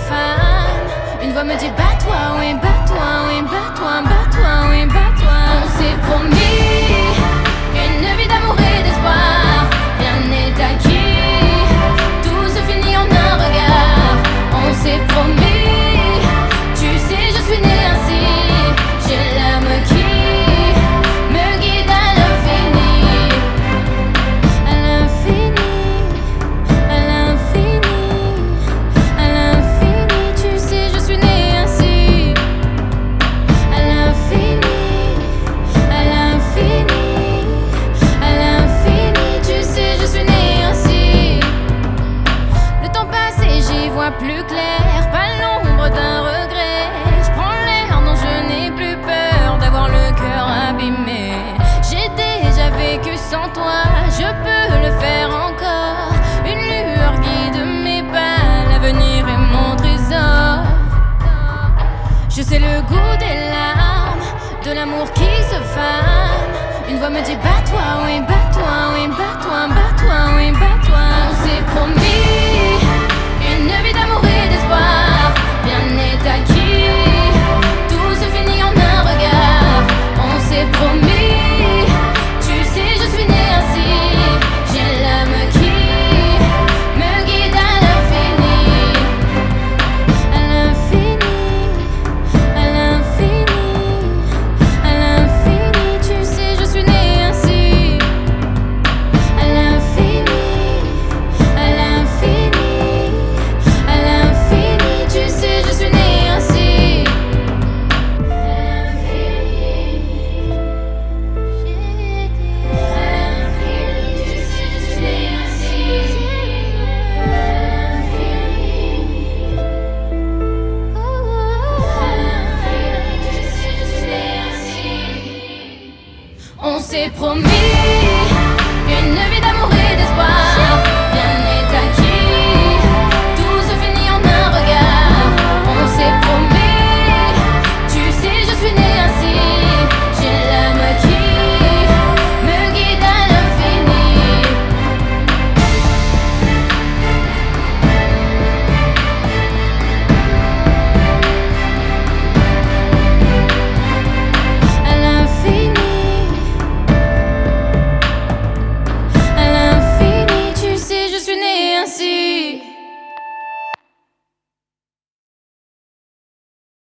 fan. Une voix me dit bats-toi, oui, bats-toi, oui, bats-toi, bats-toi, oui, bats-toi. On s'est promis une vie d'amour et d'espoir. Rien n'est acquis, tout se finit en un regard. On s'est promis, tu sais je suis née ainsi. J'ai l'âme qui me guide à l'infini. À l'infini, à l'infini, à l'infini. Tu sais je suis née ainsi. À l'infini, à l'infini, à l'infini. Tu sais je suis née ainsi. Le temps passe et j'y vois plus clair, pas l'ombre d'un regret. Je prends l'air, non je n'ai plus peur d'avoir le cœur abîmé. J'ai déjà vécu sans toi, je peux le faire encore. Une lueur guide mes pas, l'avenir est mon trésor. Je sais le goût des larmes, de l'amour qui se fane. Une voix me dit bats-toi, oui, bats-toi, oui, bats-toi, bats-toi, oui, bats-toi. On s'est promis une vie d'amour et d'espoir. Rien n'est acquis, tout se finit en un regard. On s'est promis, tu sais je suis née ainsi. J'ai l'âme qui me guide à l'infini. À l'infini, à l'infini, à l'infini. Tu sais je suis née ainsi. À l'infini, à l'infini, à l'infini. Tu sais je suis née ainsi. À l'infini, à l'infini. Tu sais je suis née ainsi. À l'infini, à l'infini. Tu sais je suis née ainsi. On s'est promis